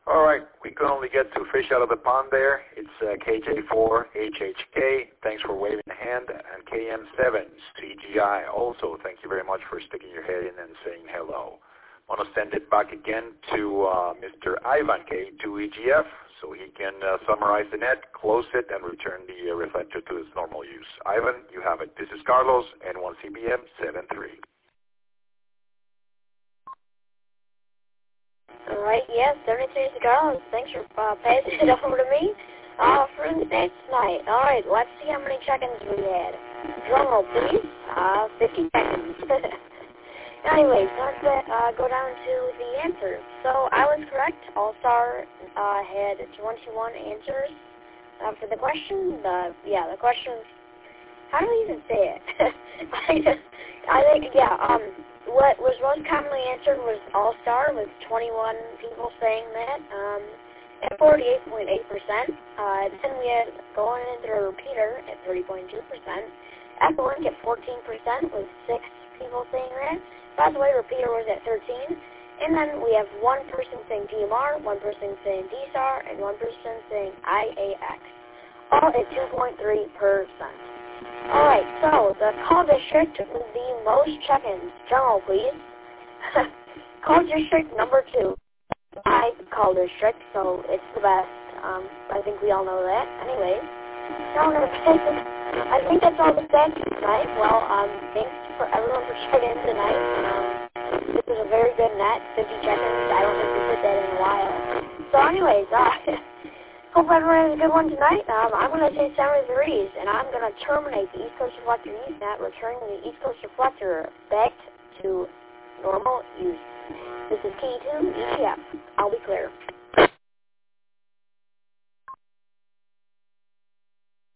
All right, we can only get 2 fish out of the pond there. It's KJ4HHK. Thanks for waving a hand. And KM7CGI. Also, thank you very much for sticking your head in and saying hello. I want to send it back again to Mr. Ivan K2EGF so he can summarize the net, close it, and return the reflector to its normal use. Ivan, you have it. This is Carlos, N1CBM 73. All right, yes, 73 is Carlos. Thanks for passing it over to me for the States tonight. All right, let's see how many check-ins we had. Drum roll, please. 50 seconds. Anyways, let's go down to the answers. So I was correct. All-Star had 21 answers for the question. The question, how do we even say it? I think, what was most commonly answered was All-Star, with 21 people saying that, at 48.8%. Then we had going into a repeater at 30.2%. Echolink at 14%, with 6 people saying that. By the way, repeater was at 13. And then we have 1 person saying DMR, 1 person saying DSAR, and 1 person saying IAX. All at 2.3%. Alright, so the call district with the most check-ins. General, please. Call district number 2. My call district, so it's the best. I think we all know that. Anyways, now we're going to pick it. I think that's all the stats tonight. Well, thanks for everyone for checking in tonight. This was a very good net, 50 check-ins. I don't think we did that in a while. So anyways, hope everyone has a good one tonight. I'm going to say 73s, and I'm going to terminate the East Coast Reflector use net, returning the East Coast Reflector back to normal use. This is K2EGF. I'll be clear.